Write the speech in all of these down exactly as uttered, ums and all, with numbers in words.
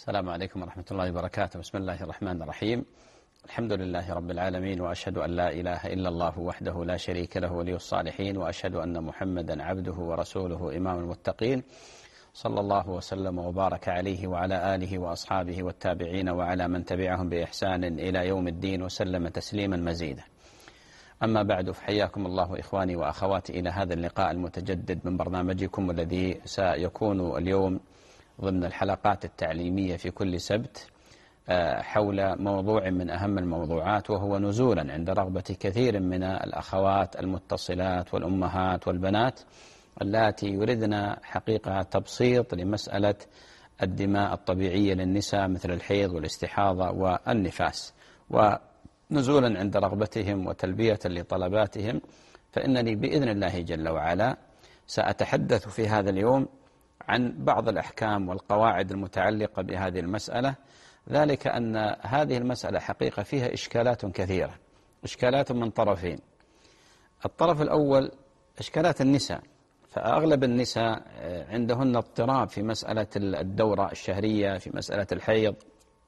السلام عليكم ورحمة الله وبركاته. بسم الله الرحمن الرحيم. الحمد لله رب العالمين، وأشهد أن لا إله إلا الله وحده لا شريك له ولي الصالحين، وأشهد أن محمدا عبده ورسوله إمام المتقين، صلى الله وسلم وبارك عليه وعلى آله وأصحابه والتابعين وعلى من تبعهم بإحسان إلى يوم الدين، وسلم تسليما مزيدا. أما بعد، فحياكم الله إخواني وأخواتي إلى هذا اللقاء المتجدد من برنامجكم الذي سيكون اليوم ضمن الحلقات التعليمية في كل سبت حول موضوع من أهم الموضوعات، وهو نزولا عند رغبة كثير من الأخوات المتصلات والأمهات والبنات التي يردن حقيقة تبسيط لمسألة الدماء الطبيعية للنساء مثل الحيض والاستحاضة والنفاس. ونزولا عند رغبتهم وتلبية لطلباتهم، فإنني بإذن الله جل وعلا سأتحدث في هذا اليوم عن بعض الأحكام والقواعد المتعلقة بهذه المسألة، ذلك أن هذه المسألة حقيقة فيها إشكالات كثيرة، إشكالات من طرفين. الطرف الأول إشكالات النساء، فأغلب النساء عندهن اضطراب في مسألة الدورة الشهرية، في مسألة الحيض،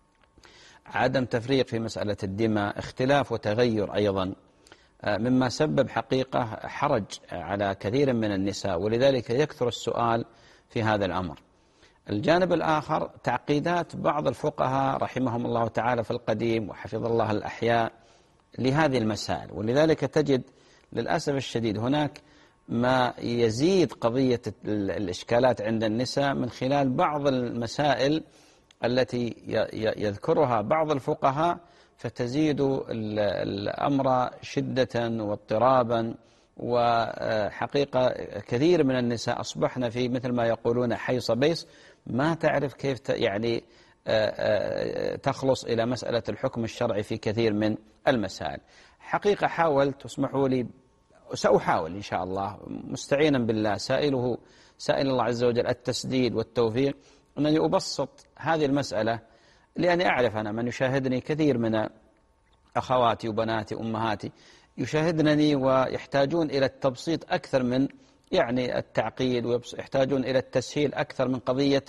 عدم تفريق في مسألة الدماء، اختلاف وتغير أيضا، مما سبب حقيقة حرج على كثير من النساء، ولذلك يكثر السؤال في هذا الأمر. الجانب الآخر تعقيدات بعض الفقهاء رحمهم الله تعالى في القديم وحفظ الله الأحياء لهذه المسائل، ولذلك تجد للأسف الشديد هناك ما يزيد قضية الإشكالات عند النساء من خلال بعض المسائل التي يذكرها بعض الفقهاء، فتزيد الأمر شدة واضطرابا. وحقيقة كثير من النساء أصبحنا في مثل ما يقولون حيص بيص، ما تعرف كيف يعني تخلص إلى مسألة الحكم الشرعي في كثير من المسائل. حقيقة حاولت، اسمحوا لي، سأحاول إن شاء الله مستعينا بالله، سائله سائل الله عز وجل التسديد والتوفيق، أنني أبسط هذه المسألة، لأني أعرف أنا من يشاهدني كثير من أخواتي وبناتي أمهاتي يشاهدني ويحتاجون إلى التبسيط أكثر من يعني التعقيد، ويحتاجون إلى التسهيل أكثر من قضية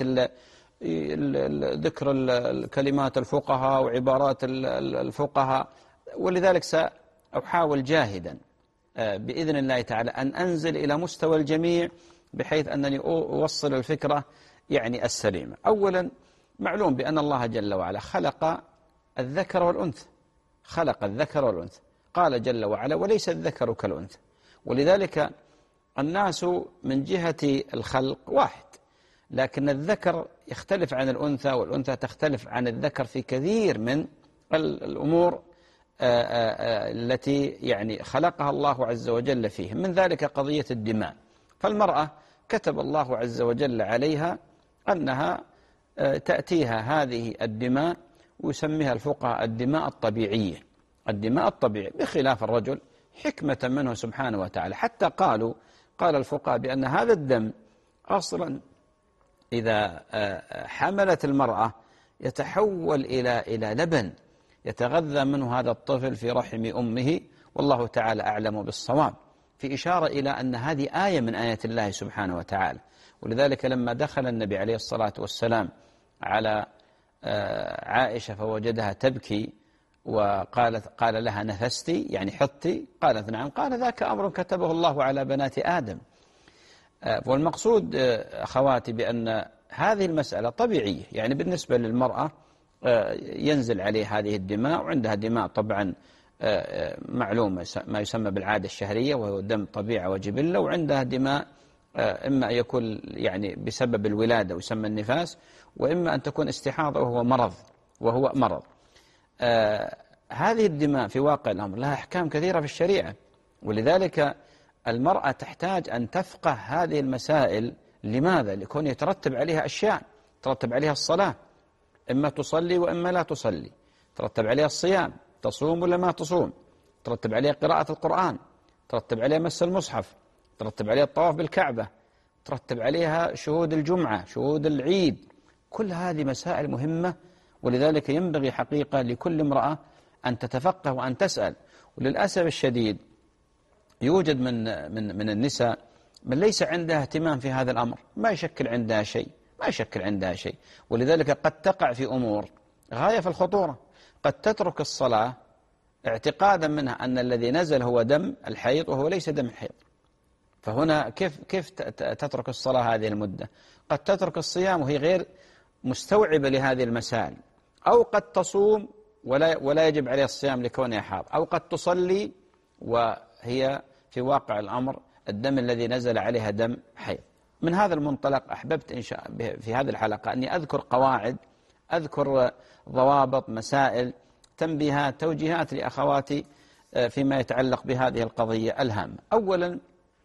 ذكر الكلمات الفقهاء وعبارات الفقهاء. ولذلك سأحاول جاهدا بإذن الله تعالى أن أنزل إلى مستوى الجميع، بحيث أنني أوصل الفكرة يعني السليمة. أولا، معلوم بأن الله جل وعلا خلق الذكر والأنثى، خلق الذكر والأنثى، قال جل وعلا: وليس الذكر كالأنثى. ولذلك الناس من جهة الخلق واحد، لكن الذكر يختلف عن الأنثى، والأنثى تختلف عن الذكر في كثير من الأمور التي يعني خلقها الله عز وجل فيهم، من ذلك قضية الدماء. فالمرأة كتب الله عز وجل عليها أنها تأتيها هذه الدماء، ويسميها الفقهاء الدماء الطبيعية، الدماء الطبيعية، بخلاف الرجل حكمة منه سبحانه وتعالى. حتى قالوا قال الفقهاء بأن هذا الدم أصلا إذا حملت المرأة يتحول إلى إلى لبن يتغذى منه هذا الطفل في رحم أمه، والله تعالى أعلم بالصواب، في إشارة إلى أن هذه آية من آيات الله سبحانه وتعالى. ولذلك لما دخل النبي عليه الصلاة والسلام على عائشة فوجدها تبكي، وقالت قال لها: نفستي يعني حطي؟ قالت: نعم. قال: ذاك أمر كتبه الله على بنات آدم. والمقصود أخواتي بأن هذه المسألة طبيعية، يعني بالنسبة للمرأة ينزل عليه هذه الدماء، وعندها دماء طبعا معلومة ما يسمى بالعادة الشهرية، وهو دم طبيعة وجبلة، وعندها دماء إما أن يكون يعني بسبب الولادة ويسمى النفاس، وإما أن تكون استحاضة وهو مرض وهو مرض. آه هذه الدماء في واقع الأمر لها أحكام كثيرة في الشريعة، ولذلك المرأة تحتاج أن تفقه هذه المسائل. لماذا؟ لكون يترتب عليها أشياء، ترتب عليها الصلاة، إما تصلي وإما لا تصلي، ترتب عليها الصيام، تصوم ولا ما تصوم، ترتب عليها قراءة القرآن، ترتب عليها مس المصحف، ترتب عليها الطواف بالكعبة، ترتب عليها شهود الجمعة، شهود العيد. كل هذه مسائل مهمة، ولذلك ينبغي حقيقة لكل امرأة أن تتفقه وأن تسأل. وللأسف الشديد يوجد من من من النساء من ليس عندها اهتمام في هذا الأمر، ما يشكل عندها شيء، ما يشكل عندها شيء. ولذلك قد تقع في أمور غاية في الخطورة، قد تترك الصلاة اعتقادا منها أن الذي نزل هو دم الحيض وهو ليس دم الحيض. فهنا كيف كيف تترك الصلاة هذه المدة؟ قد تترك الصيام وهي غير مستوعبة لهذه المسائل، أو قد تصوم ولا ولا يجب عليها الصيام لكونها حاض، أو قد تصلي وهي في واقع الأمر الدم الذي نزل عليها دم حيض. من هذا المنطلق أحببت إن شاء في هذه الحلقة أني أذكر قواعد، أذكر ضوابط، مسائل، تنبيهات، توجيهات لأخواتي فيما يتعلق بهذه القضية الهامة. أولا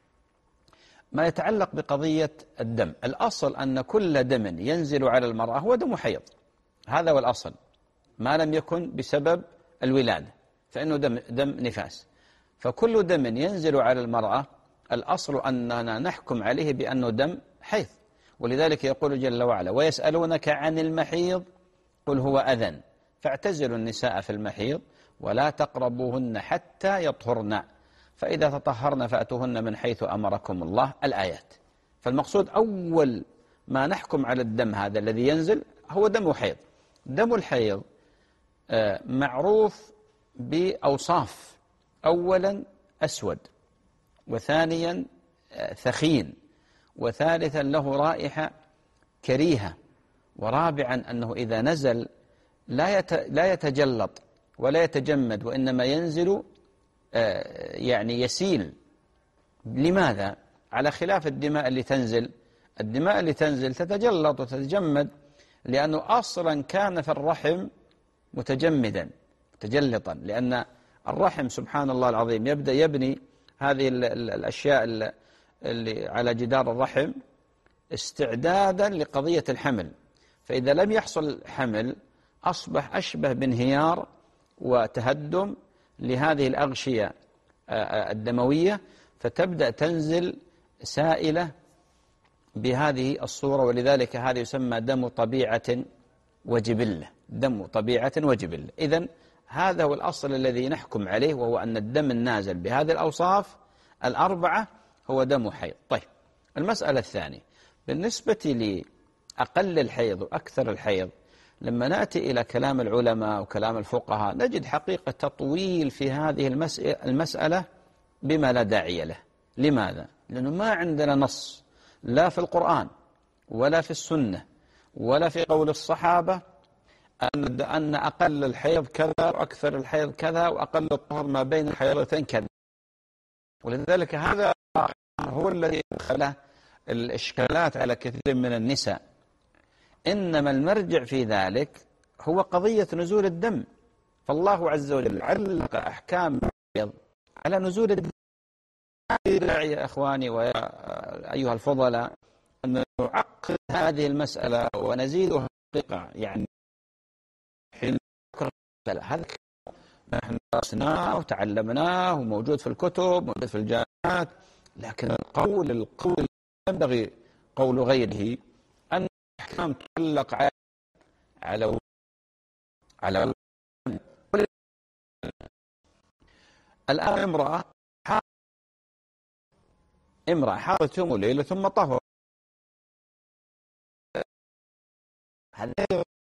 ما يتعلق بقضية الدم، الأصل أن كل دم ينزل على المرأة هو دم حيض، هذا هو الأصل، ما لم يكن بسبب الولادة فإنه دم, دم نفاس. فكل دم ينزل على المرأة الأصل أننا نحكم عليه بأنه دم حيض. ولذلك يقول جل وعلا: ويسألونك عن المحيض قل هو أذى فاعتزلوا النساء في المحيض ولا تقربوهن حتى يطهرن فإذا تطهرن فأتوهن من حيث أمركم الله، الآيات. فالمقصود أول ما نحكم على الدم هذا الذي ينزل هو دم حيض. دم الحيض معروف بأوصاف: أولا أسود، وثانيا ثخين، وثالثا له رائحة كريهة، ورابعا أنه إذا نزل لا يتجلط ولا يتجمد، وإنما ينزل يعني يسيل. لماذا؟ على خلاف الدماء اللي تنزل، الدماء اللي تنزل تتجلط وتتجمد لأنه أصلا كان في الرحم متجمدا متجلطا، لأن الرحم سبحان الله العظيم يبدأ يبني هذه الأشياء اللي على جدار الرحم استعدادا لقضية الحمل. فإذا لم يحصل حمل أصبح أشبه بانهيار وتهدم لهذه الأغشية الدموية، فتبدأ تنزل سائلة بهذه الصورة. ولذلك هذا يسمى دم طبيعة وجبلة، دم طبيعة وجبلة. إذن هذا هو الأصل الذي نحكم عليه، وهو أن الدم النازل بهذه الأوصاف الأربعة هو دم حيض. طيب، المسألة الثانية بالنسبة لأقل الحيض وأكثر الحيض، لما نأتي إلى كلام العلماء وكلام الفقهاء نجد حقيقة تطويل في هذه المسألة بما لا داعي له. لماذا؟ لأنه ما عندنا نص لا في القرآن ولا في السنة ولا في قول الصحابة أن أن أقل الحيض كذا وأكثر الحيض كذا وأقل الطهر ما بين الحيضتين كذا. ولذلك هذا هو الذي دخل الإشكالات على كثير من النساء. إنما المرجع في ذلك هو قضية نزول الدم، فالله عز وجل علق أحكام الحيض على نزول الدم. يا إخواني ويا أيها الفضلاء أن نعقد هذه المسألة ونزيدها حقيقة، يعني حين هذا نحن درسناه وتعلمناه وموجود في الكتب موجود في الجامعات، لكن القول القول ينبغي قول غيره أن الأحكام تعلق على على على الآن امرأة امرأة حاضت يوم وليلة ثم طهر، هذا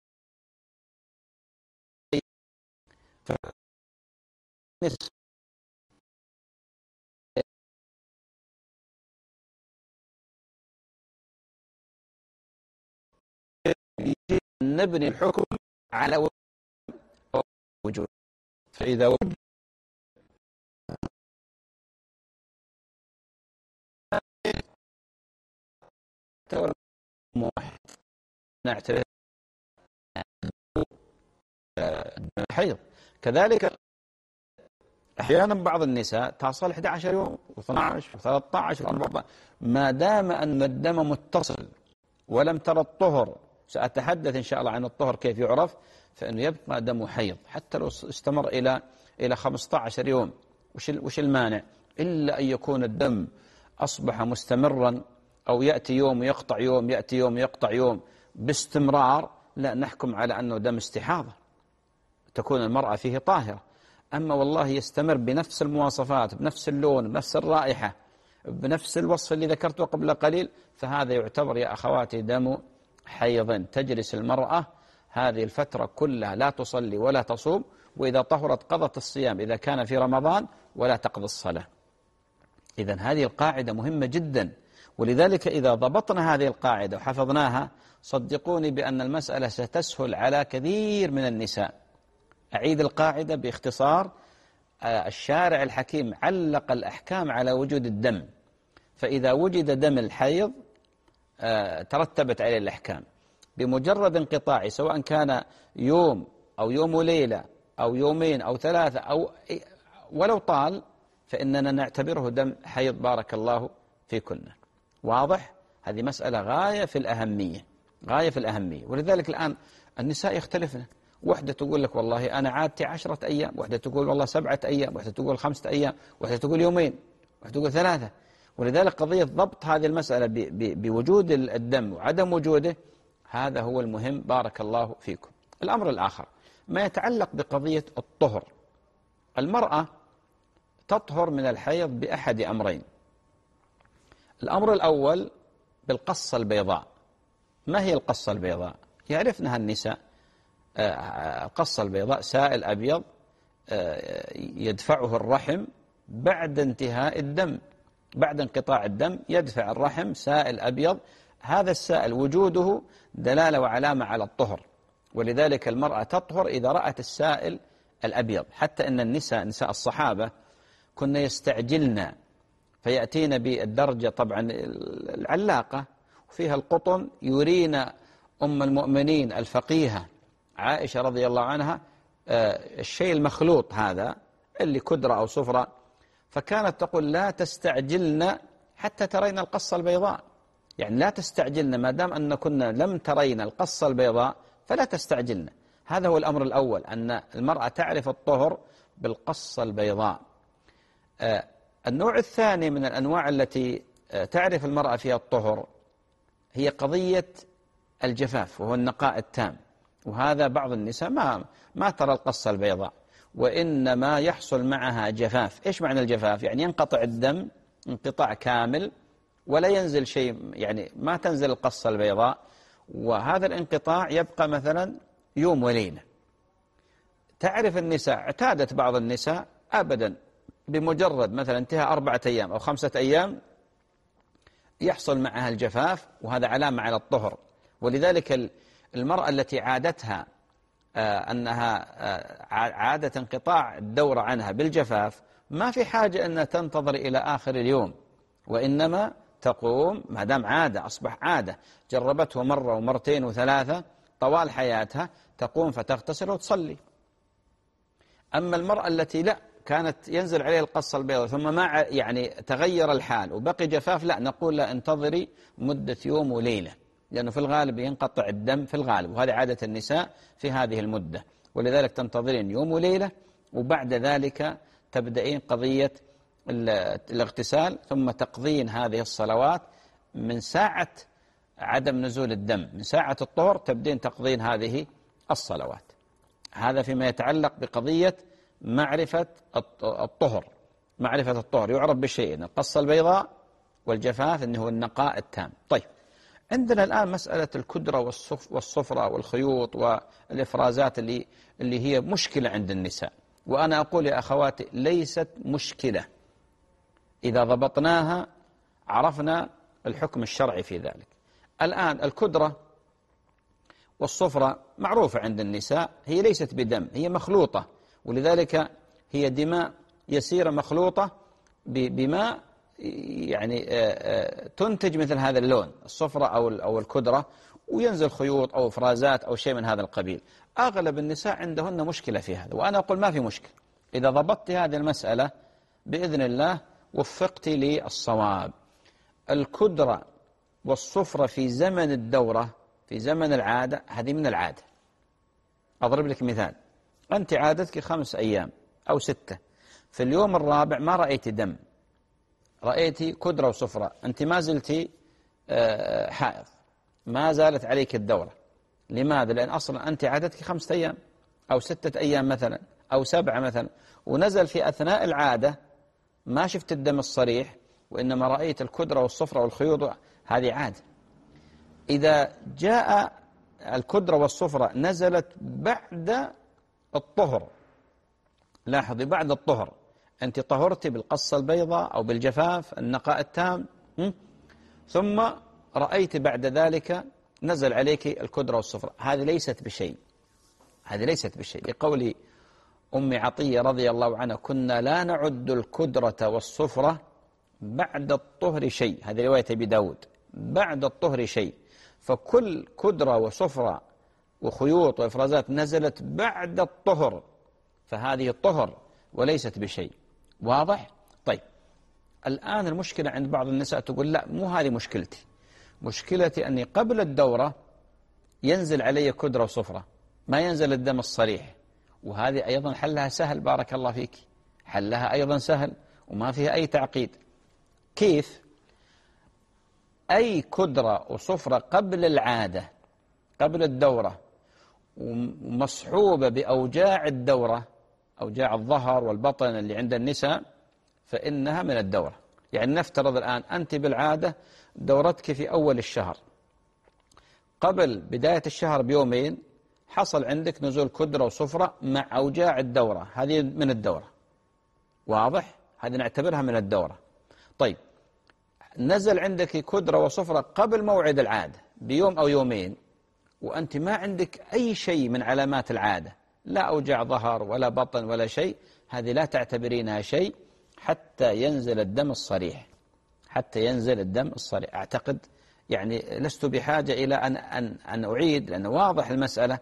نبني الحكم على وجود، فإذا وجد واحد نعتبر حيض. كذلك أحيانا بعض النساء تصل أحد عشر يوم واثناشر وثلاثة عشر وأربعة عشر، ما دام أن الدم متصل ولم ترى الطهر، سأتحدث إن شاء الله عن الطهر كيف يعرف، فإنه يبقى دم حيض حتى لو استمر إلى إلى خمسة عشر يوم. وش وش المانع؟ إلا أن يكون الدم أصبح مستمرا، أو يأتي يوم ويقطع يوم، يأتي يوم ويقطع يوم باستمرار، لا نحكم على أنه دم استحاضة، تكون المرأة فيه طاهرة. أما والله يستمر بنفس المواصفات، بنفس اللون، بنفس الرائحة، بنفس الوصف اللي ذكرته قبل قليل، فهذا يعتبر يا أخواتي دم حيض تجلس المرأة هذه الفترة كلها لا تصلي ولا تصوم، وإذا طهرت قضت الصيام إذا كان في رمضان ولا تقضي الصلاة. إذن هذه القاعدة مهمة جدا، ولذلك إذا ضبطنا هذه القاعدة وحفظناها صدقوني بأن المسألة ستسهل على كثير من النساء. أعيد القاعدة باختصار: الشارع الحكيم علق الأحكام على وجود الدم، فإذا وجد دم الحيض ترتبت عليه الأحكام. بمجرد انقطاعه سواء كان يوم أو يوم وليلة أو يومين أو ثلاثة أو ولو طال فإننا نعتبره دم حيض بارك الله فيكن. واضح؟ هذه مسألة غاية في الأهمية، غاية في الأهمية. ولذلك الآن النساء يختلفن، وحدة تقول لك والله أنا عادتي عشرة أيام، وحدة تقول والله سبعة أيام، وحدة تقول خمسة أيام، وحدة تقول يومين، وحدة تقول ثلاثة. ولذلك قضية ضبط هذه المسألة بوجود الدم وعدم وجوده هذا هو المهم بارك الله فيكم. الأمر الآخر ما يتعلق بقضية الطهر. المرأة تطهر من الحيض بأحد أمرين. الأمر الأول بالقصة البيضاء. ما هي القصة البيضاء؟ يعرفنها النساء. القصة البيضاء سائل أبيض يدفعه الرحم بعد انتهاء الدم، بعد انقطاع الدم يدفع الرحم سائل أبيض. هذا السائل وجوده دلالة وعلامة على الطهر، ولذلك المرأة تطهر إذا رأت السائل الأبيض. حتى أن النساء نساء الصحابة كنا يستعجلن فيأتين بالدرجة طبعا العلاقة وفيها القطن، يرين أم المؤمنين الفقيهة عائشة رضي الله عنها الشيء المخلوط هذا اللي كدرة أو صفرة، فكانت تقول لا تستعجلن حتى ترين القصة البيضاء. يعني لا تستعجلن ما دام أن كنا لم ترين القصة البيضاء فلا تستعجلن. هذا هو الأمر الأول، أن المرأة تعرف الطهر بالقصة البيضاء. النوع الثاني من الأنواع التي تعرف المرأة فيها الطهر هي قضية الجفاف، وهو النقاء التام. وهذا بعض النساء ما ما ترى القصة البيضاء، وإنما يحصل معها جفاف. إيش معنى الجفاف؟ يعني ينقطع الدم انقطاع كامل ولا ينزل شيء، يعني ما تنزل القصة البيضاء، وهذا الانقطاع يبقى مثلا يوم وليلة. تعرف النساء، اعتادت بعض النساء أبدا بمجرد مثلا انتهى أربعة أيام أو خمسة أيام يحصل معها الجفاف، وهذا علامة على الطهر. ولذلك المرأة التي عادتها أنها عادة انقطاع الدورة عنها بالجفاف ما في حاجة أنها تنتظر إلى آخر اليوم، وإنما تقوم ما دام عادة أصبح عادة جربته مرة ومرتين وثلاثة طوال حياتها، تقوم فتغتسل وتصلي. أما المرأة التي لا كانت ينزل عليها القصة البيضاء ثم ما يعني تغير الحال وبقي جفاف، لا نقول لا انتظري مدة يوم وليلة، لأنه في الغالب ينقطع الدم في الغالب، وهذه عادة النساء في هذه المدة. ولذلك تنتظرين يوم وليلة، وبعد ذلك تبدأين قضية الاغتسال، ثم تقضين هذه الصلوات من ساعة عدم نزول الدم، من ساعة الطهر تبدين تقضين هذه الصلوات. هذا فيما يتعلق بقضية معرفة الطهر. معرفة الطهر يعرف بشيئين: القصة البيضاء والجفاف أنه النقاء التام. طيب، عندنا الآن مسألة الكدرة والصفرة والخيوط والإفرازات اللي, اللي هي مشكلة عند النساء. وأنا أقول يا أخواتي ليست مشكلة، إذا ضبطناها عرفنا الحكم الشرعي في ذلك. الآن الكدرة والصفرة معروفة عند النساء، هي ليست بدم، هي مخلوطة، ولذلك هي دماء يسيرة مخلوطة بماء يعني تنتج مثل هذا اللون، الصفرة أو أو الكدرة، وينزل خيوط أو إفرازات أو شيء من هذا القبيل. أغلب النساء عندهن مشكلة في هذا، وأنا أقول ما في مشكلة إذا ضبطت هذه المسألة بإذن الله وفقت لي الصواب. الكدرة والصفرة في زمن الدورة، في زمن العادة، هذه من العادة. أضرب لك مثال: أنت عادتك خمس أيام أو ستة، في اليوم الرابع ما رأيت دم، رأيتي كدرة وصفرة، أنت ما زلتي حائض، ما زالت عليك الدورة. لماذا؟ لأن أصلا أنت عادتك خمسة أيام أو ستة أيام مثلا أو سبعة مثلا، ونزل في أثناء العادة ما شفت الدم الصريح، وإنما رأيت الكدرة والصفرة والخيوط، هذه عادة. إذا جاء الكدرة والصفرة نزلت بعد الطهر، لاحظي بعد الطهر، أنت طهرتي بالقصة البيضاء أو بالجفاف النقاء التام، ثم رأيت بعد ذلك نزل عليك الكدرة والصفرة، هذه ليست بشيء، هذه ليست بشيء. لقول أم عطية رضي الله عنها: كنا لا نعد الكدرة والصفرة بعد الطهر شيء، هذه رواية أبي داود، بعد الطهر شيء، فكل كدرة وصفرة وخيوط وإفرازات نزلت بعد الطهر فهذه الطهر وليست بشيء. واضح؟ طيب، الآن المشكلة عند بعض النساء تقول: لا، مو هذه مشكلتي، مشكلتي أني قبل الدورة ينزل علي كدرة وصفرة، ما ينزل الدم الصريح، وهذه أيضا حلها سهل، بارك الله فيك، حلها أيضا سهل وما فيها أي تعقيد. كيف؟ أي كدرة وصفرة قبل العادة، قبل الدورة، ومصحوبة بأوجاع الدورة، أوجاع الظهر والبطن اللي عند النساء، فإنها من الدورة. يعني نفترض الآن أنت بالعادة دورتك في أول الشهر، قبل بداية الشهر بيومين حصل عندك نزول كدرة وصفرة مع أوجاع الدورة، هذه من الدورة. واضح؟ هذه نعتبرها من الدورة. طيب، نزل عندك كدرة وصفرة قبل موعد العادة بيوم أو يومين، وأنت ما عندك أي شيء من علامات العادة، لا أوجاع ظهر ولا بطن ولا شيء، هذه لا تعتبرينها شيء حتى ينزل الدم الصريح، حتى ينزل الدم الصريح. أعتقد يعني لست بحاجة إلى أن, أن, أن أعيد، لأن واضح المسألة.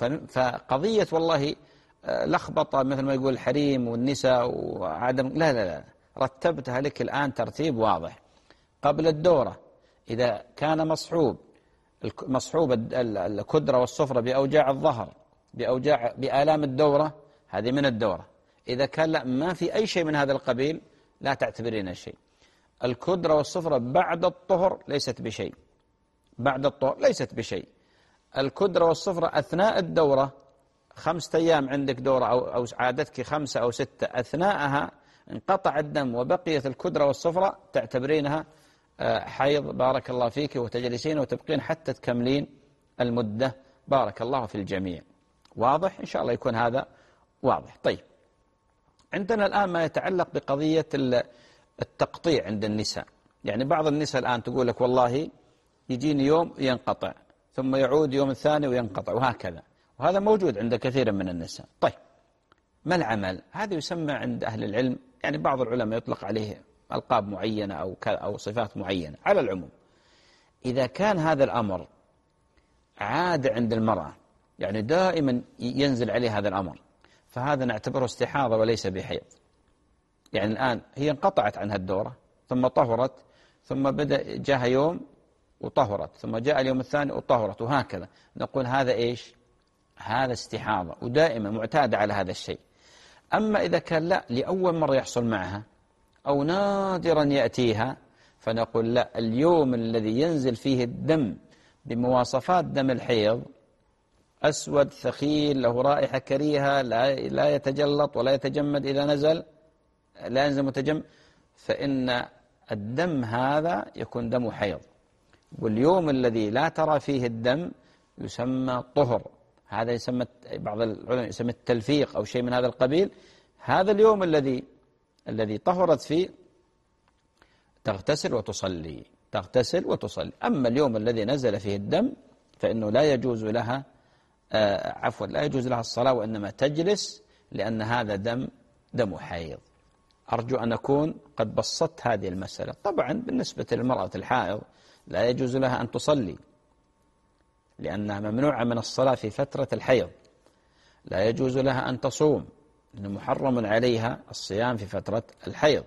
فقضية والله لخبطة مثل ما يقول الحريم والنساء وعدم، لا لا لا، رتبتها لك الآن ترتيب واضح. قبل الدورة إذا كان مصحوب مصحوب الكدرة والصفرة بأوجاع الظهر، بأوجاع بآلام الدورة، هذه من الدورة. إذا كان لا، ما في أي شيء من هذا القبيل، لا تعتبرين شيء. الكدرة والصفرة بعد الطهر ليست بشيء، بعد الطهر ليست بشيء. الكدرة والصفرة أثناء الدورة، خمسة أيام عندك دورة أو, أو عادتك خمسة أو ستة، أثناءها انقطع الدم وبقيت الكدرة والصفرة، تعتبرينها حيض، بارك الله فيك، وتجلسين وتبقين حتى تكملين المدة، بارك الله في الجميع. واضح؟ إن شاء الله يكون هذا واضح. طيب، عندنا الآن ما يتعلق بقضية التقطيع عند النساء. يعني بعض النساء الآن تقول لك: والله يجيني يوم ينقطع، ثم يعود يوم الثاني وينقطع، وهكذا، وهذا موجود عند كثير من النساء. طيب، ما العمل؟ هذا يسمى عند أهل العلم، يعني بعض العلماء يطلق عليه ألقاب معينة أو أو صفات معينة. على العموم، إذا كان هذا الأمر عادة عند المرأة، يعني دائما ينزل عليه هذا الأمر، فهذا نعتبره استحاضة وليس بحيض. يعني الآن هي انقطعت عنها الدورة، ثم طهرت، ثم بدأ جاءها يوم وطهرت، ثم جاء اليوم الثاني وطهرت، وهكذا، نقول هذا إيش؟ هذا استحاضة، ودائما معتادة على هذا الشيء. أما إذا كان لا، لأول مرة يحصل معها أو نادرا يأتيها، فنقول لا، اليوم الذي ينزل فيه الدم بمواصفات دم الحيض، أسود ثقيل له رائحة كريهة، لا لا يتجلط ولا يتجمد، إذا نزل لا ينزل متجمد، فإن الدم هذا يكون دم حيض. واليوم الذي لا ترى فيه الدم يسمى طهر، هذا يسمى بعض العلماء يسمى التلفيق أو شيء من هذا القبيل. هذا اليوم الذي الذي طهرت فيه تغتسل وتصلي، تغتسل وتصلي. أما اليوم الذي نزل فيه الدم فإنه لا يجوز لها آه عفوا لا يجوز لها الصلاة، وإنما تجلس، لأن هذا دم دم حيض. أرجو أن أكون قد بسطت هذه المسألة. طبعا بالنسبة للمرأة الحائض لا يجوز لها أن تصلي، لأنها ممنوعة من الصلاة في فترة الحيض. لا يجوز لها أن تصوم، لأنه محرم عليها الصيام في فترة الحيض.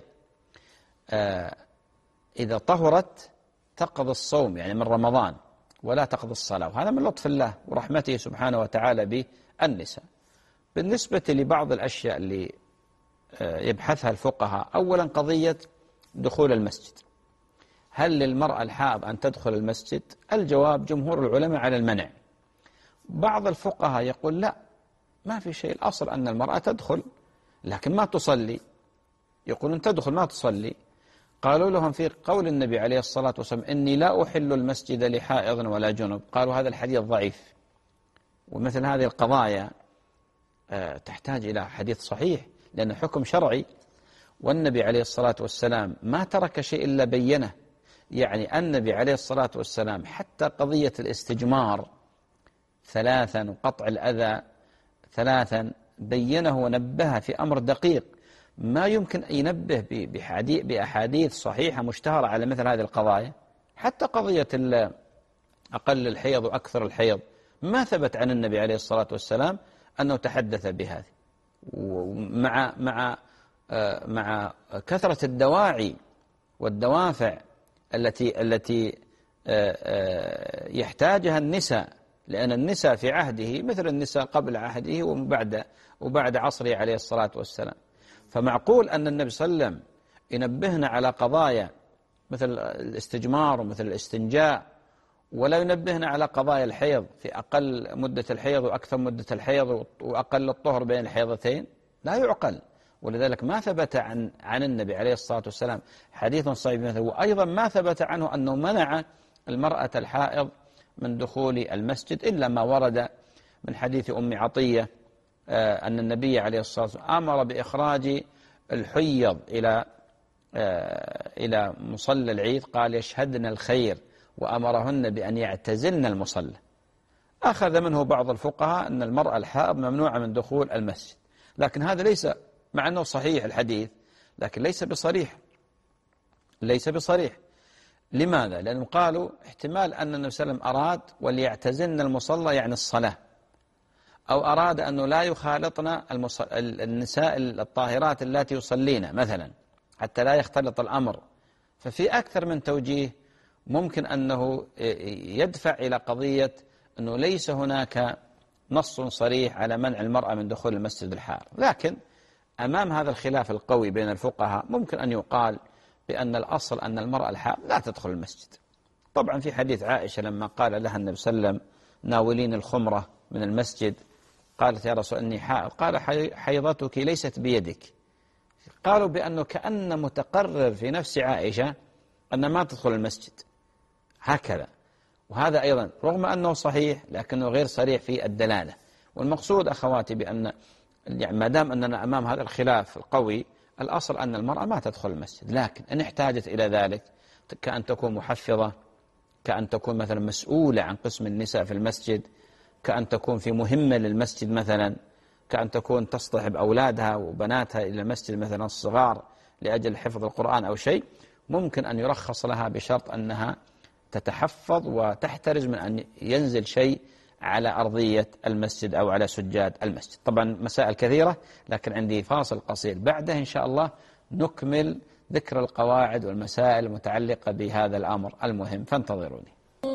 آه إذا طهرت تقضي الصوم، يعني من رمضان، ولا تقضي الصلاة، وهذا من لطف الله ورحمته سبحانه وتعالى بالنساء. بالنسبة لبعض الأشياء اللي يبحثها الفقهاء، أولا قضية دخول المسجد. هل للمرأة الحائض أن تدخل المسجد؟ الجواب جمهور العلماء على المنع. بعض الفقهاء يقول لا، ما في شيء، الأصل أن المرأة تدخل لكن ما تصلي، يقولون تدخل ما تصلي. قالوا لهم في قول النبي عليه الصلاة والسلام إني لا أحل المسجد لحائض ولا جنب، قالوا هذا الحديث ضعيف، ومثل هذه القضايا تحتاج إلى حديث صحيح، لأنه حكم شرعي، والنبي عليه الصلاة والسلام ما ترك شيء إلا بينه. يعني النبي عليه الصلاة والسلام حتى قضية الاستجمار ثلاثا وقطع الأذى ثلاثا بينه ونبه في أمر دقيق ما يمكن أن ينبه بأحاديث صحيحة مشتهرة على مثل هذه القضايا. حتى قضية أقل الحيض وأكثر الحيض ما ثبت عن النبي عليه الصلاة والسلام أنه تحدث بهذه، ومع مع مع كثرة الدواعي والدوافع التي التي يحتاجها النساء، لأن النساء في عهده مثل النساء قبل عهده وبعد وبعد عصره عليه الصلاة والسلام. فمعقول أن النبي صلى الله عليه وسلم ينبهنا على قضايا مثل الاستجمار ومثل الاستنجاء، ولا ينبهنا على قضايا الحيض في أقل مدة الحيض وأكثر مدة الحيض وأقل الطهر بين الحيضتين؟ لا يعقل. ولذلك ما ثبت عن عن النبي عليه الصلاة والسلام حديث صحيح مثله، وأيضا ما ثبت عنه أنه منع المرأة الحائض من دخول المسجد إلا ما ورد من حديث أم عطية أن النبي عليه الصلاة والسلام أمر بإخراج الحيض إلى إلى مصلى العيد، قال يشهدن الخير، وأمرهن بأن يعتزلن المصلى. أخذ منه بعض الفقهاء أن المرأة الحائض ممنوعة من دخول المسجد، لكن هذا ليس، مع أنه صحيح الحديث، لكن ليس بصريح ليس بصريح لماذا؟ لأنهم قالوا احتمال أن النبي صلى الله عليه وسلم أراد وليعتزلن المصلى يعني الصلاة، أو أراد أنه لا يخالطن النساء الطاهرات التي يصلين مثلا حتى لا يختلط الأمر. ففي أكثر من توجيه ممكن أنه يدفع إلى قضية أنه ليس هناك نص صريح على منع المرأة من دخول المسجد الحرام. لكن أمام هذا الخلاف القوي بين الفقهاء ممكن أن يقال بأن الأصل أن المرأة الحائض لا تدخل المسجد. طبعا في حديث عائشة لما قال لها النبي صلى الله عليه وسلم ناولين الخمرة من المسجد، قالت يا رسول إني حائض، قال حيضتك ليست بيدك. قالوا بأنه كأن متقرر في نفس عائشة أن ما تدخل المسجد هكذا. وهذا أيضا رغم أنه صحيح لكنه غير صريح في الدلالة. والمقصود أخواتي بأن يعني ما دام أننا أمام هذا الخلاف القوي، الأصل أن المرأة ما تدخل المسجد، لكن إن احتاجت إلى ذلك كأن تكون محفظة، كأن تكون مثلا مسؤولة عن قسم النساء في المسجد، كأن تكون في مهمة للمسجد مثلا، كأن تكون تصطحب أولادها وبناتها إلى المسجد مثلا الصغار لأجل حفظ القرآن أو شيء، ممكن أن يرخص لها بشرط أنها تتحفظ وتحترز من أن ينزل شيء على أرضية المسجد أو على سجاد المسجد. طبعا مسائل كثيرة، لكن عندي فاصل قصير بعده إن شاء الله نكمل ذكر القواعد والمسائل المتعلقة بهذا الأمر المهم، فانتظروني.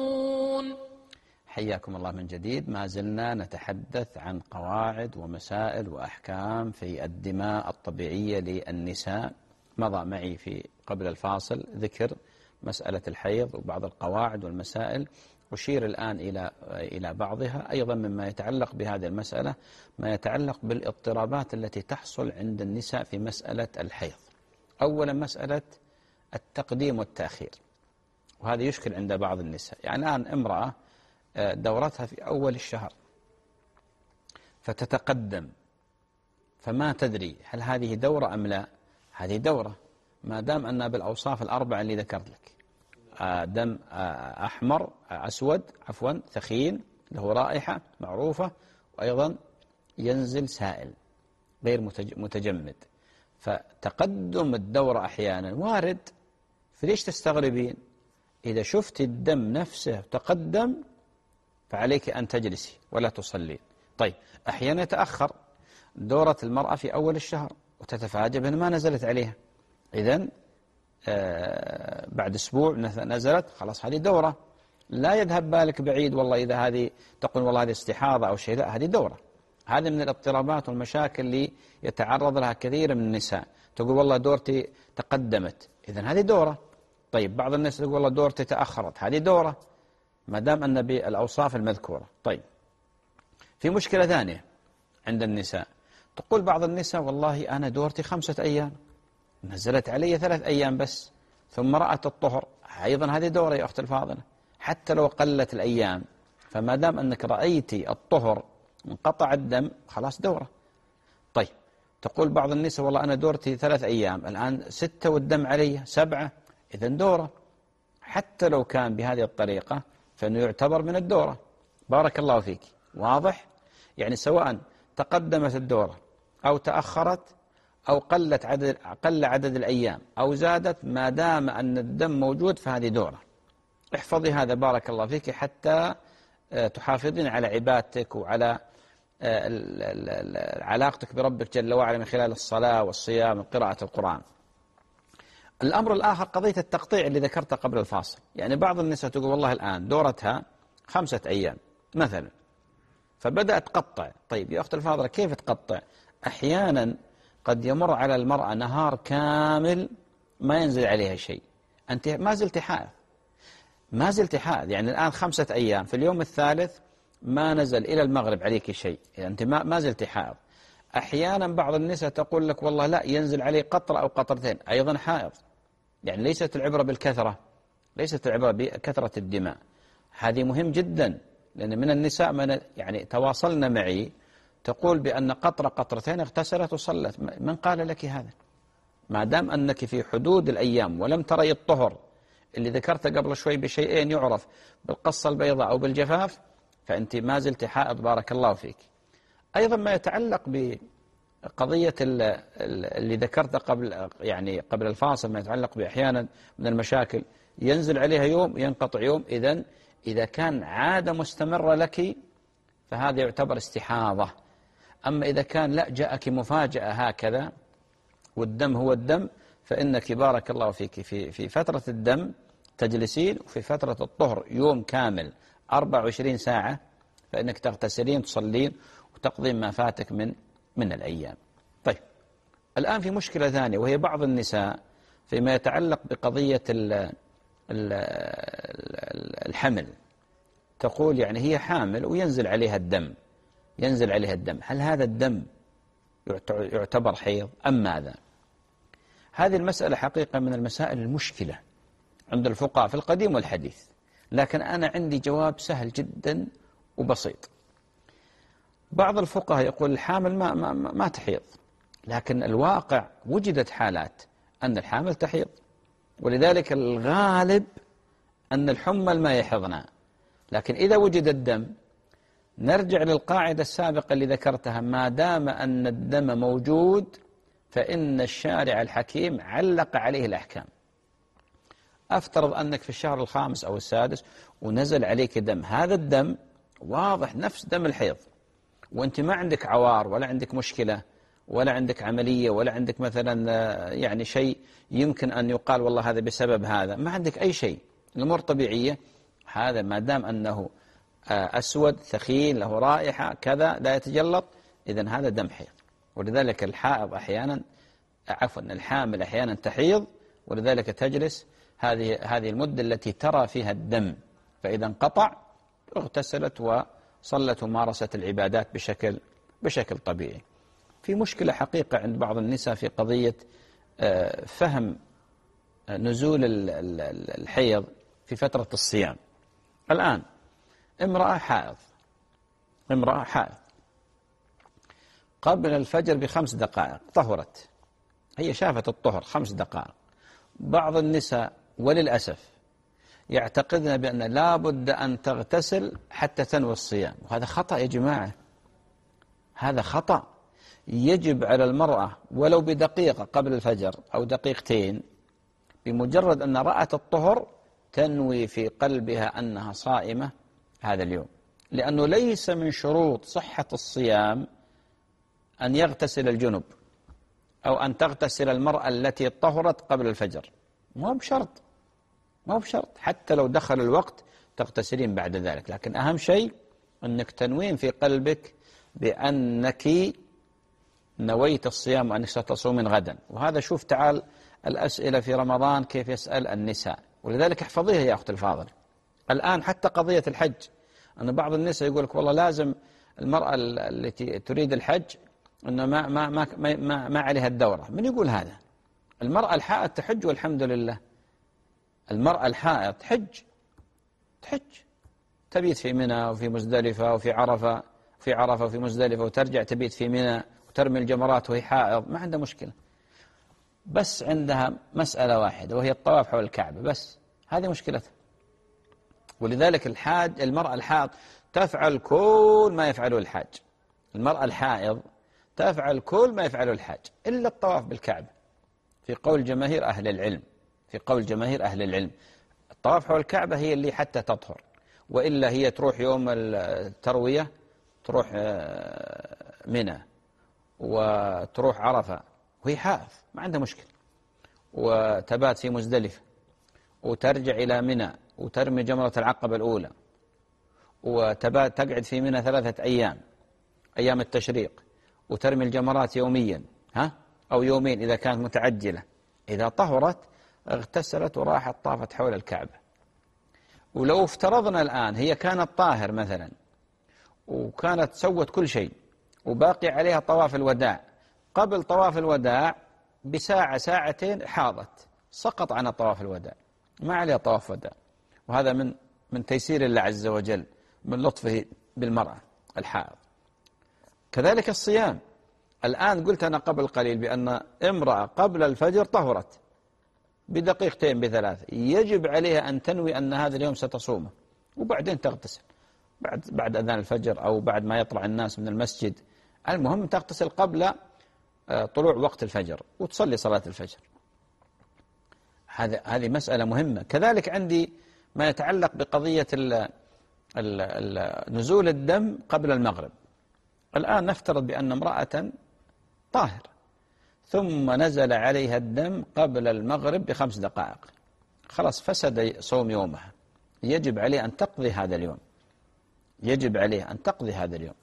حياكم الله من جديد. ما زلنا نتحدث عن قواعد ومسائل وأحكام في الدماء الطبيعية للنساء. مضى معي في قبل الفاصل ذكر مسألة الحيض وبعض القواعد والمسائل. أشير الآن إلى إلى بعضها أيضا مما يتعلق بهذه المسألة، ما يتعلق بالاضطرابات التي تحصل عند النساء في مسألة الحيض. أولا مسألة التقديم والتأخير، وهذا يشكل عند بعض النساء. يعني الآن امرأة دورتها في أول الشهر فتتقدم، فما تدري هل هذه دورة أم لا. هذه دورة ما دام أنها بالأوصاف الأربعة اللي ذكرت لك، دم أحمر أسود عفوا ثخين له رائحة معروفة، وأيضا ينزل سائل غير متجمد. فتقدم الدورة أحيانا وارد، فليش تستغربين؟ إذا شفت الدم نفسه تقدم فعليك أن تجلسي ولا تصلين. طيب أحيانا يتأخر دورة المرأة في أول الشهر وتتفاجأ بأن ما نزلت عليها، إذن آه بعد أسبوع نزلت، خلاص هذه دورة. لا يذهب بالك بعيد والله إذا هذه تقول والله هذه استحاضة أو شيء، لا، هذه دورة. هذه من الاضطرابات والمشاكل اللي يتعرض لها كثير من النساء. تقول والله دورتي تقدمت، إذن هذه دورة. طيب بعض الناس تقول والله دورتي تأخرت، هذه دورة ما دام أن بالأوصاف المذكورة. طيب في مشكلة ثانية عند النساء، تقول بعض النساء والله أنا دورتي خمسة أيام، نزلت علي ثلاث أيام بس، ثم رأت الطهر، أيضا هذه دورة يا أخت الفاضلة، حتى لو قلت الأيام، فما دام أنك رأيتي الطهر انقطع الدم خلاص دورة. طيب تقول بعض النساء والله أنا دورتي ثلاث أيام، الآن ستة والدم علي سبعة، إذن دورة. حتى لو كان بهذه الطريقة فإنه يعتبر من الدورة. بارك الله فيك. واضح؟ يعني سواء تقدمت الدورة أو تأخرت أو قلت عدد قل عدد الأيام أو زادت، ما دام أن الدم موجود فهذه دورة. احفظي هذا بارك الله فيك، حتى تحافظين على عبادتك وعلى علاقتك بربك جل وعلا من خلال الصلاة والصيام وقراءة القرآن. الأمر الآخر قضية التقطيع اللي ذكرته قبل الفاصل. يعني بعض النساء تقول والله الآن دورتها خمسة أيام مثلا، فبدأت تقطع. طيب يا أخت الفاضلة كيف تقطع؟ أحيانا قد يمر على المرأة نهار كامل ما ينزل عليها شيء، أنت ما زلت حائض، ما زلت حائض، يعني الآن خمسة أيام، في اليوم الثالث ما نزل إلى المغرب عليك شيء، يعني أنت ما زلت حائض. أحيانا بعض النساء تقول لك والله لا ينزل عليه قطرة أو قطرتين، أيضا حائض. يعني ليست العبرة بالكثرة، ليست العبرة بكثرة الدماء. هذه مهم جدا، لأن من النساء من يعني تواصلنا معي تقول بأن قطرة قطرتين اغتسلت وصلت. من قال لك هذا؟ ما دام أنك في حدود الأيام ولم تري الطهر اللي ذكرت قبل شوي بشيئين يعرف بالقصة البيضاء أو بالجفاف، فأنت ما زلت حائض بارك الله فيك. أيضا ما يتعلق بقضية اللي ذكرت قبل يعني قبل الفاصل، ما يتعلق بأحيانا من المشاكل ينزل عليها يوم ينقطع يوم. إذن إذا كان عادة مستمرة لك فهذا يعتبر استحاضة. أما إذا كان لا جاءك مفاجأة هكذا والدم هو الدم، فإنك بارك الله فيك في في فترة الدم تجلسين، وفي فترة الطهر يوم كامل أربع وعشرين ساعة فإنك تغتسلين تصلين وتقضين ما فاتك من من الأيام. طيب الآن في مشكلة ثانية، وهي بعض النساء فيما يتعلق بقضية الحمل، تقول يعني هي حامل وينزل عليها الدم، ينزل عليها الدم، هل هذا الدم يعتبر حيض أم ماذا؟ هذه المسألة حقيقة من المسائل المشكلة عند الفقهاء في القديم والحديث، لكن أنا عندي جواب سهل جدا وبسيط. بعض الفقهاء يقول الحامل ما, ما, ما تحيض، لكن الواقع وجدت حالات أن الحامل تحيض، ولذلك الغالب أن الحمل ما يحضنا. لكن إذا وجد الدم نرجع للقاعدة السابقة اللي ذكرتها، ما دام أن الدم موجود فإن الشارع الحكيم علق عليه الأحكام. أفترض أنك في الشهر الخامس أو السادس ونزل عليك دم، هذا الدم واضح نفس دم الحيض، وأنت ما عندك عوار ولا عندك مشكلة ولا عندك عملية ولا عندك مثلا يعني شيء يمكن أن يقال والله هذا بسبب هذا، ما عندك أي شيء، الأمور طبيعية. هذا ما دام أنه أسود ثخين له رائحة كذا لا يتجلط، إذن هذا دم حيض. ولذلك الحائض أحيانا عفوا الحامل أحيانا تحيض، ولذلك تجلس هذه هذه المدة التي ترى فيها الدم، فإذا انقطع اغتسلت وصلت ومارست العبادات بشكل بشكل طبيعي. في مشكلة حقيقة عند بعض النساء في قضية فهم نزول الحيض في فترة الصيام. الآن امرأة حائض امرأة حائض قبل الفجر بخمس دقائق طهرت، هي شافت الطهر خمس دقائق. بعض النساء وللأسف يعتقدن بأن لا بد أن تغتسل حتى تنوي الصيام، وهذا خطأ يا جماعة، هذا خطأ. يجب على المرأة ولو بدقيقة قبل الفجر أو دقيقتين، بمجرد أن رأت الطهر تنوي في قلبها أنها صائمة هذا اليوم، لأنه ليس من شروط صحة الصيام أن يغتسل الجنب أو أن تغتسل المرأة التي طهرت قبل الفجر، ما هو بشرط، ما هو بشرط، حتى لو دخل الوقت تغتسلين بعد ذلك. لكن أهم شيء أنك تنوين في قلبك بأنك نويت الصيام وأنك ستصومين غدا. وهذا شوف تعال الأسئلة في رمضان كيف يسأل النساء، ولذلك احفظيها يا أخت الفاضل. الآن حتى قضية الحج، أن بعض النساء يقول لك والله لازم المرأة التي تريد الحج أنه ما ما ما ما, ما عليها الدورة. من يقول هذا؟ المرأة الحائض تحج والحمد لله، المرأة الحائض تحج تحج تبيت في منى وفي مزدلفة وفي عرفة في عرفة وفي مزدلفة وترجع تبيت في منى وترمي الجمرات وهي حائض، ما عندها مشكلة. بس عندها مسألة واحدة وهي الطواف حول الكعبة، بس هذه مشكلتها. ولذلك الحاج المرأة الحائض تفعل كل ما يفعله الحاج. المرأة الحائض تفعل كل ما يفعله الحاج إلا الطواف بالكعبة، في قول جماهير أهل العلم في قول جماهير أهل العلم الطواف حول الكعبة هي اللي حتى تطهر، وإلا هي تروح يوم التروية، تروح منى وتروح عرفة وهي حائض ما عندها مشكلة، وتبات في مزدلفة وترجع إلى منى وترمي جمرة العقبة الأولى وتبات تقعد في منى ثلاثة أيام أيام التشريق وترمي الجمرات يوميا ها أو يومين إذا كانت متعجلة. إذا طهرت اغتسلت وراحت طافت حول الكعبة. ولو افترضنا الآن هي كانت طاهر مثلا وكانت سوت كل شيء وباقي عليها طواف الوداع، قبل طواف الوداع بساعة ساعتين حاضت، سقط عن طواف الوداع، ما عليها طواف وداع. وهذا من من تيسير الله عز وجل، من لطفه بالمرأة الحائض. كذلك الصيام. الآن قلت أنا قبل قليل بأن امرأة قبل الفجر طهرت بدقيقتين بثلاث، يجب عليها أن تنوي أن هذا اليوم ستصومه، وبعدين تغتسل بعد بعد أذان الفجر أو بعد ما يطلع الناس من المسجد. المهم تغتسل قبل طلوع وقت الفجر وتصلي صلاة الفجر. هذه هذه مسألة مهمة. كذلك عندي ما يتعلق بقضية ال ال ال نزول الدم قبل المغرب. الآن نفترض بأن امرأة طاهر ثم نزل عليها الدم قبل المغرب بخمس دقائق، خلاص فسد صوم يومها، يجب عليه أن تقضي هذا اليوم يجب عليه أن تقضي هذا اليوم.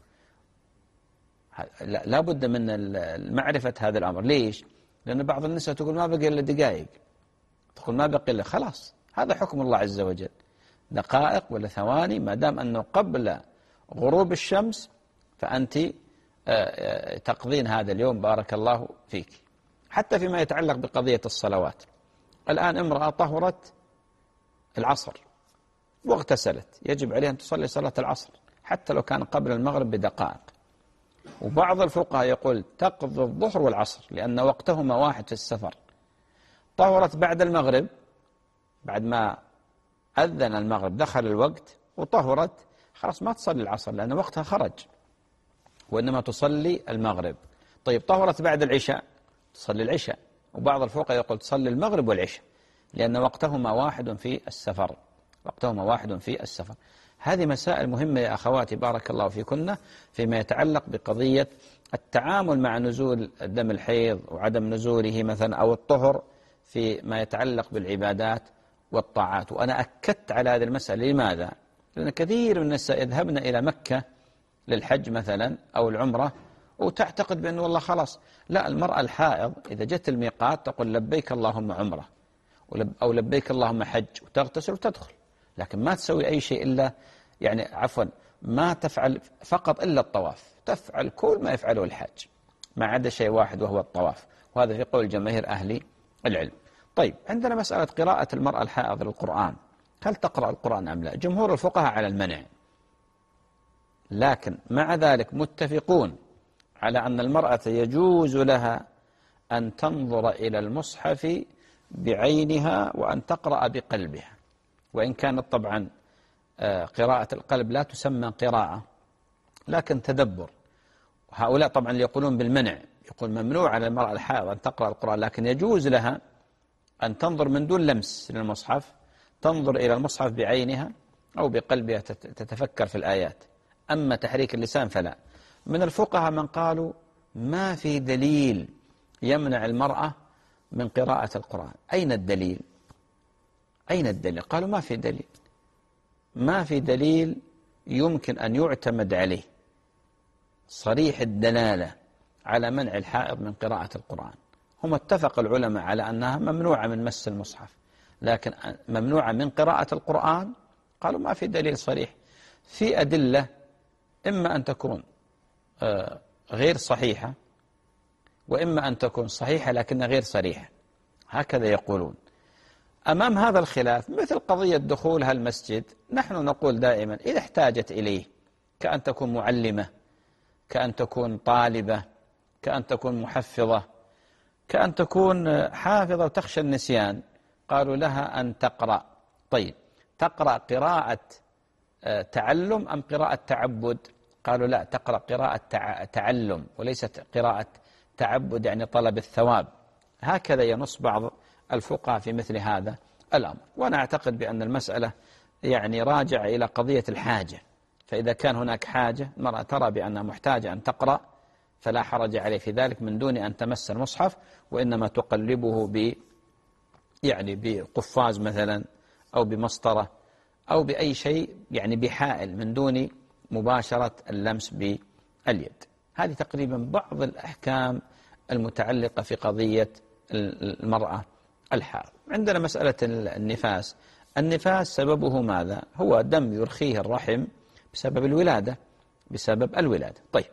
لا بد من معرفة هذا الأمر. ليش؟ لأن بعض النساء تقول ما بقي إلا دقائق، تقول ما بقي إلا، خلاص هذا حكم الله عز وجل، دقائق ولا ثواني، ما دام أنه قبل غروب الشمس فأنت تقضين هذا اليوم بارك الله فيك. حتى فيما يتعلق بقضية الصلوات، الآن امرأة طهرت العصر واغتسلت، يجب عليها أن تصلي صلاة العصر حتى لو كان قبل المغرب بدقائق. وبعض الفقهاء يقول تقضي الظهر والعصر لأن وقتهما واحد في السفر. طهرت بعد المغرب، بعد ما أذن المغرب دخل الوقت وطهرت، خلاص ما تصلي العصر لأن وقتها خرج، وإنما تصلي المغرب. طيب طهرت بعد العشاء، تصلي العشاء. وبعض الفقهاء يقول تصلي المغرب والعشاء لأن وقتهما واحد في السفر وقتهما واحد في السفر. هذه مسائل مهمة يا أخواتي بارك الله فيكن فيما يتعلق بقضية التعامل مع نزول دم الحيض وعدم نزوله مثلا أو الطهر فيما يتعلق بالعبادات والطاعات. وأنا أكدت على هذه المسألة. لماذا؟ لأن كثير من الناس يذهبن إلى مكة للحج مثلا أو العمرة وتعتقد بأنه والله خلاص. لا، المرأة الحائض إذا جت الميقات تقول لبيك اللهم عمرة أو لبيك اللهم حج وتغتسل وتدخل، لكن ما تسوي أي شيء إلا يعني عفوا ما تفعل فقط إلا الطواف، تفعل كل ما يفعله الحاج ما عدا شيء واحد وهو الطواف، وهذا في قول جماهير أهل العلم. طيب عندنا مسألة قراءة المرأة الحائض للقرآن، هل تقرأ القرآن أم لا؟ جمهور الفقهاء على المنع، لكن مع ذلك متفقون على أن المرأة يجوز لها أن تنظر إلى المصحف بعينها وأن تقرأ بقلبها، وإن كانت طبعا قراءة القلب لا تسمى قراءة لكن تدبر. هؤلاء طبعا يقولون بالمنع، يقول ممنوع على المرأة الحائض أن تقرأ القرآن، لكن يجوز لها أن تنظر من دون لمس للمصحف، تنظر إلى المصحف بعينها أو بقلبها تتفكر في الآيات. أما تحريك اللسان فلا. من الفقهاء من قالوا ما في دليل يمنع المرأة من قراءة القرآن. أين الدليل؟ أين الدليل؟ قالوا ما في دليل، ما في دليل يمكن أن يعتمد عليه صريح الدلالة على منع الحائض من قراءة القرآن. هم اتفق العلماء على أنها ممنوعة من مس المصحف، لكن ممنوعة من قراءة القرآن قالوا ما في دليل صريح. في أدلة إما أن تكون غير صحيحة وإما أن تكون صحيحة لكنها غير صريحة، هكذا يقولون. أمام هذا الخلاف مثل قضية دخولها المسجد، نحن نقول دائما إذا احتاجت إليه، كأن تكون معلمة، كأن تكون طالبة، كأن تكون محفظة، كأن تكون حافظة وتخشى النسيان، قالوا لها أن تقرأ. طيب تقرأ قراءة تعلم أم قراءة تعبد؟ قالوا لا، تقرأ قراءة تعلم وليست قراءة تعبد، يعني طلب الثواب. هكذا ينص بعض الفقهاء في مثل هذا الأمر. وأنا أعتقد بأن المسألة يعني راجع إلى قضية الحاجة، فإذا كان هناك حاجة، المرأة ترى بأنها محتاجة أن تقرأ، فلا حرج عليه في ذلك من دون أن تمس المصحف، وإنما تقلبه ب يعني بقفاز مثلا أو بمسطرة أو بأي شيء، يعني بحائل، من دون مباشرة اللمس باليد. هذه تقريبا بعض الأحكام المتعلقة في قضية المرأة الحائض. عندنا مسألة النفاس. النفاس سببه ماذا؟ هو دم يرخيه الرحم بسبب الولادة، بسبب الولادة. طيب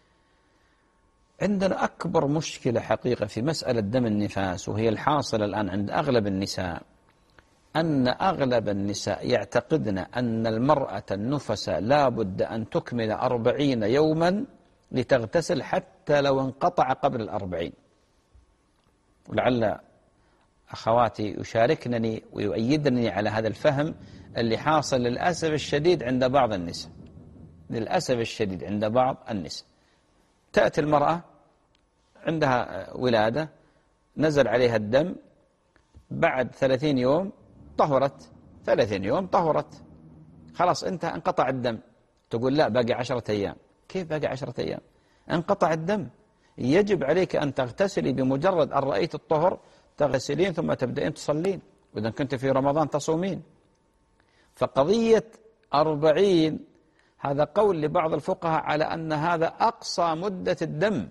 عندنا أكبر مشكلة حقيقة في مسألة دم النفاس، وهي الحاصلة الآن عند أغلب النساء، أن أغلب النساء يعتقدن أن المرأة النفس لا بد أن تكمل أربعين يوما لتغتسل حتى لو انقطع قبل الأربعين. ولعل أخواتي يشاركنني ويؤيدنني على هذا الفهم اللي حاصل للأسف الشديد عند بعض النساء. للأسف الشديد عند بعض النساء تأتي المرأة عندها ولادة، نزل عليها الدم، بعد ثلاثين يوم طهرت، ثلاثين يوم طهرت، خلاص انتهى، انقطع الدم. تقول لا، باقي عشرة أيام. كيف باقي عشرة أيام؟ انقطع الدم. يجب عليك أن تغتسلي بمجرد أن رأيت الطهر، تغسلين ثم تبدأين تصلين، وإذا كنت في رمضان تصومين. فقضية أربعين هذا قول لبعض الفقهاء على أن هذا أقصى مدة الدم،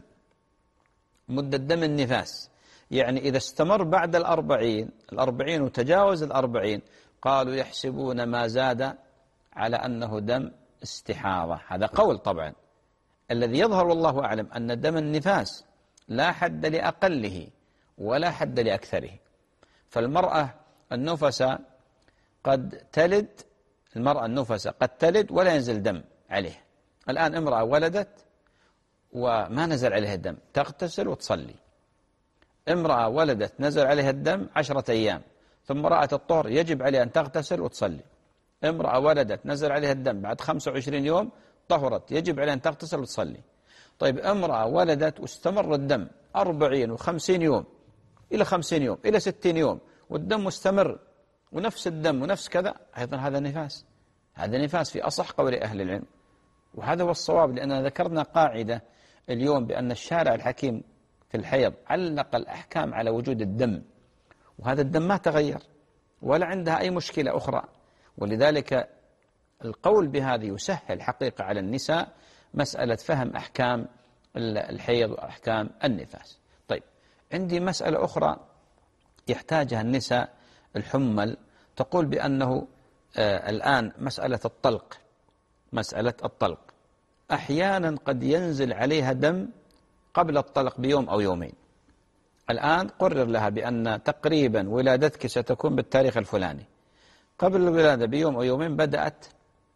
مدة دم النفاس. يعني إذا استمر بعد الأربعين الأربعين وتجاوز الأربعين، قالوا يحسبون ما زاد على أنه دم استحاضة. هذا قول طبعا. الذي يظهر والله أعلم أن دم النفاس لا حد لأقله ولا حد لأكثره. فالمرأة النفسة قد تلد، المرأة النفسة قد تلد ولا ينزل دم عليه. الآن امرأة ولدت وما نزل عليها الدم، تغتسل وتصلي. امرأة ولدت نزل عليها الدم عشرة أيام ثم رأت الطهر، يجب عليها أن تغتسل وتصلي. امرأة ولدت نزل عليها الدم بعد خمسة وعشرين يوم طهرت، يجب عليها أن تغتسل وتصلي. طيب امرأة ولدت واستمر الدم أربعين وخمسين يوم إلى خمسين يوم إلى ستين يوم والدم مستمر ونفس الدم ونفس كذا، أيضا هذا نفاس. هذا نفاس في أصح قول أهل العلم، وهذا هو الصواب. لأننا ذكرنا قاعدة اليوم بأن الشارع الحكيم في الحيض علق الأحكام على وجود الدم، وهذا الدم ما تغير ولا عندها أي مشكلة أخرى. ولذلك القول بهذا يسهل حقيقة على النساء مسألة فهم أحكام الحيض وأحكام النفاس. طيب عندي مسألة أخرى يحتاجها النساء الحمل، تقول بأنه آه الآن مسألة الطلق، مسألة الطلق أحيانا قد ينزل عليها دم قبل الطلق بيوم أو يومين. الآن قرر لها بأن تقريبا ولادتك ستكون بالتاريخ الفلاني، قبل الولادة بيوم أو يومين بدأت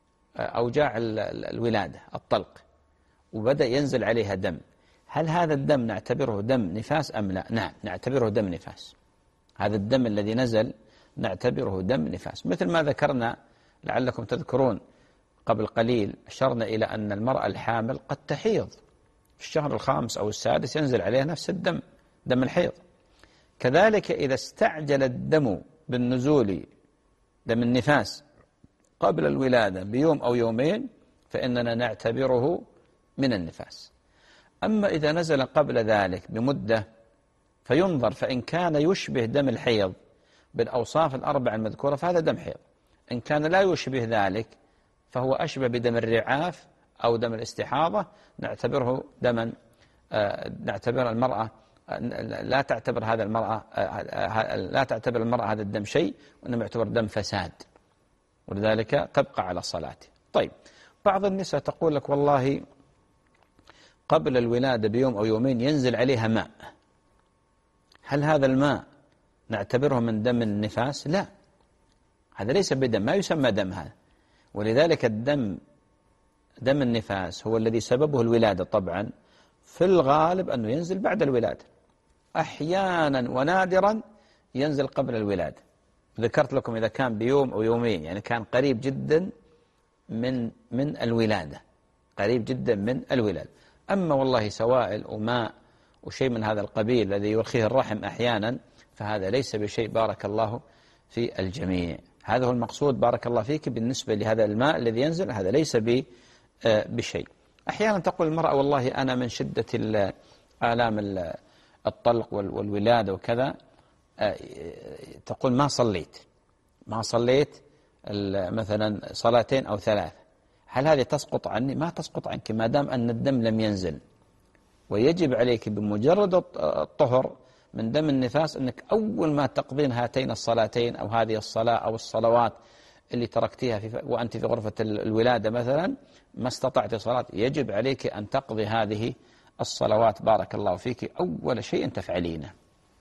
أوجاع الولادة الطلق وبدأ ينزل عليها دم. هل هذا الدم نعتبره دم نفاس أم لا؟ نعم، نعتبره دم نفاس. هذا الدم الذي نزل نعتبره دم نفاس، مثل ما ذكرنا لعلكم تذكرون قبل قليل، أشرنا إلى أن المرأة الحامل قد تحيض في الشهر الخامس أو السادس، ينزل عليها نفس الدم، دم الحيض. كذلك إذا استعجل الدم بالنزول، دم النفاس، قبل الولادة بيوم أو يومين، فإننا نعتبره من النفاس. أما إذا نزل قبل ذلك بمدة فينظر، فإن كان يشبه دم الحيض بالأوصاف الأربع المذكورة فهذا دم حيض. إن كان لا يشبه ذلك فهو أشبه بدم الرعاف أو دم الاستحاضة، نعتبره دما آه نعتبر المرأة آه لا تعتبر هذا المرأة آه لا تعتبر المرأة هذا الدم شيء، وإنما يعتبر دم فساد، ولذلك تبقى على الصلاة. طيب بعض النساء تقول لك والله قبل الولادة بيوم أو يومين ينزل عليها ماء، هل هذا الماء نعتبره من دم النفاس؟ لا، هذا ليس بدم، ما يسمى دم هذا. ولذلك الدم دم النفاس هو الذي سببه الولادة، طبعا في الغالب أنه ينزل بعد الولادة، أحيانا ونادرا ينزل قبل الولادة. ذكرت لكم إذا كان بيوم أو يومين، يعني كان قريب جدا من من الولادة، قريب جدا من الولادة. أما والله سوائل وماء وشيء من هذا القبيل الذي يرخيه الرحم أحيانا، فهذا ليس بشيء، بارك الله في الجميع. هذا هو المقصود بارك الله فيك بالنسبة لهذا الماء الذي ينزل، هذا ليس بشيء. أحيانا تقول المرأة والله أنا من شدة آلام الطلق والولادة وكذا، تقول ما صليت ما صليت مثلا صلاتين أو ثلاث، هل هذه تسقط عني؟ ما تسقط عنك ما دام أن الدم لم ينزل. ويجب عليك بمجرد الطهر من دم النفاس أنك أول ما تقضين هاتين الصلاتين أو هذه الصلاة أو الصلوات اللي تركتيها في وأنت في غرفة الولادة مثلا، ما استطعت صلاة، يجب عليك أن تقضي هذه الصلوات بارك الله فيك أول شيء تفعلينه.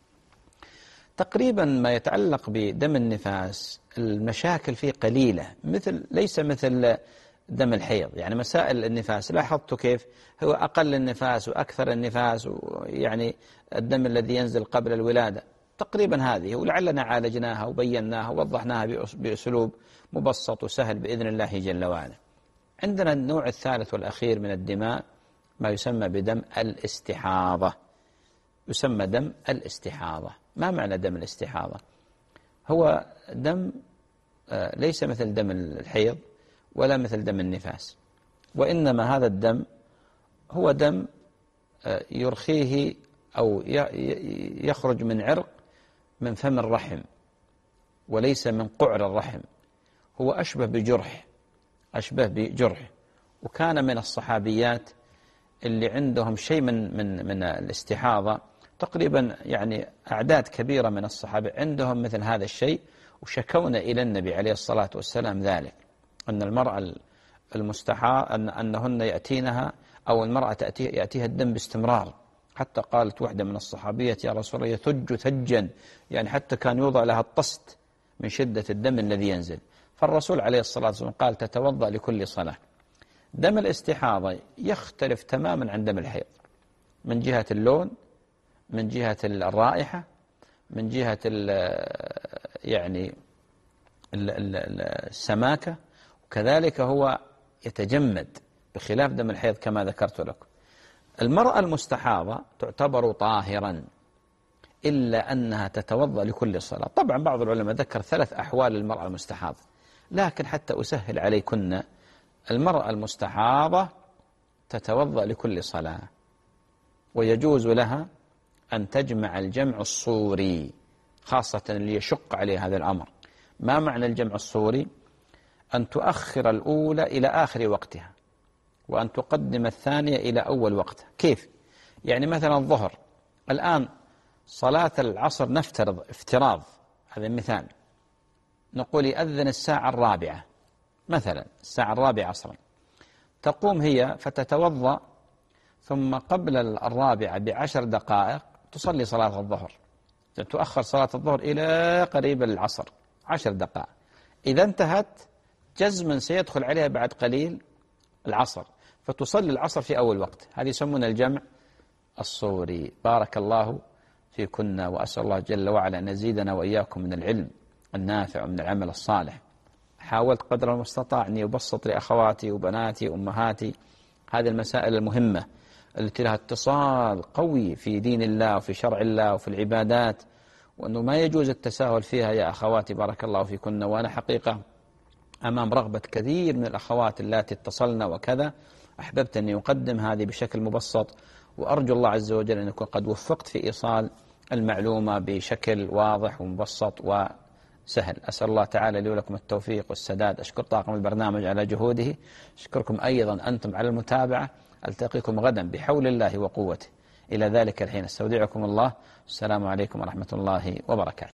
تقريبا ما يتعلق بدم النفاس المشاكل فيه قليلة، مثل ليس مثل دم الحيض. يعني مسائل النفاس لاحظت كيف هو أقل النفاس وأكثر النفاس، ويعني الدم الذي ينزل قبل الولادة تقريبا هذه، ولعلنا عالجناها وبيناها ووضحناها بأسلوب مبسط وسهل بإذن الله جل وعلا. عندنا النوع الثالث والأخير من الدماء ما يسمى بدم الاستحاضة. يسمى دم الاستحاضة. ما معنى دم الاستحاضة؟ هو دم ليس مثل دم الحيض ولا مثل دم النفاس، وإنما هذا الدم هو دم يرخيه أو يخرج من عرق من فم الرحم وليس من قعر الرحم. هو أشبه بجرح أشبه بجرح وكان من الصحابيات اللي عندهم شيء من من من الاستحاضة، تقريبا يعني أعداد كبيرة من الصحابة عندهم مثل هذا الشيء، وشكونا إلى النبي عليه الصلاة والسلام ذلك، أن المرأة المستحاضة أن أنهن يأتينها أو المرأة تأتي يأتيها الدم باستمرار، حتى قالت واحدة من الصحابيات يا رسول الله يثج ثجا، يعني حتى كان يوضع لها الطست من شدة الدم الذي ينزل. فالرسول عليه الصلاة والسلام قال تتوضأ لكل صلاة. دم الاستحاضة يختلف تماما عن دم الحيض من جهة اللون، من جهة الرائحة، من جهة ال يعني السماكة، وكذلك هو يتجمد بخلاف دم الحيض كما ذكرت لكم. المرأة المستحاضة تعتبر طاهرا إلا أنها تتوضأ لكل صلاة. طبعا بعض العلماء ذكر ثلاث أحوال للمرأة المستحاضة، لكن حتى أسهل عليكن، المرأة المستحاضة تتوضأ لكل صلاة، ويجوز لها أن تجمع الجمع الصوري، خاصة اللي يشق عليه هذا الأمر. ما معنى الجمع الصوري؟ أن تؤخر الأولى إلى آخر وقتها، وأن تقدم الثانية إلى أول وقتها. كيف؟ يعني مثلا الظهر الآن صلاة العصر نفترض افتراض، هذا مثال، نقول يأذن الساعة الرابعة مثلا، الساعة الرابعة عصرا، تقوم هي فتتوضأ، ثم قبل الرابعة بعشر دقائق تصلي صلاة الظهر، تؤخر صلاة الظهر إلى قريب العصر عشر دقائق. إذا انتهت جزما سيدخل عليها بعد قليل العصر، فتصلي العصر في أول وقت. هذه يسمون الجمع الصوري. بارك الله فيكن، وأسأل الله جل وعلا أن يزيدنا وإياكم من العلم النافع ومن العمل الصالح. حاولت قدر المستطاع أني أبسط لأخواتي وبناتي وأمهاتي هذه المسائل المهمة التي لها اتصال قوي في دين الله وفي شرع الله وفي العبادات، وأنه ما يجوز التساهل فيها يا أخواتي بارك الله فيكن. وأنا حقيقة أمام رغبة كثير من الأخوات التي اتصلنا وكذا، أحببت أني أقدم هذه بشكل مبسط، وأرجو الله عز وجل أن يكون قد وفقت في إيصال المعلومة بشكل واضح ومبسط وسهل. أسأل الله تعالى لي ولكم التوفيق والسداد. أشكر طاقم البرنامج على جهوده، أشكركم أيضا أنتم على المتابعة. ألتقيكم غدا بحول الله وقوته. إلى ذلك الحين استودعكم الله، السلام عليكم ورحمة الله وبركاته.